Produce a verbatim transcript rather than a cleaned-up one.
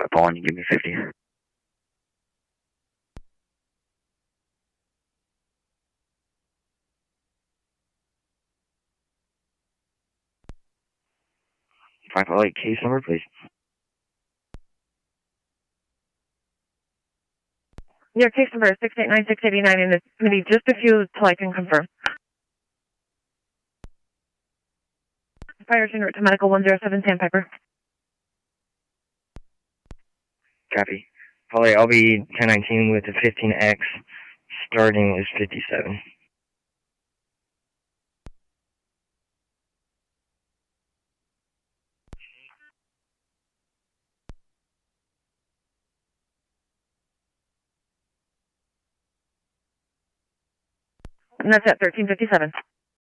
a ball and you give me fifty. five oh eight case number, please. Your case number is six eight nine six eight nine, and it's going to be just a few till I can confirm. Fire en route to medical one zero seven Sandpiper. Copy. Probably I'll be ten nineteen with the fifteen X. Starting is fifty-seven. And that's at thirteen fifty-seven.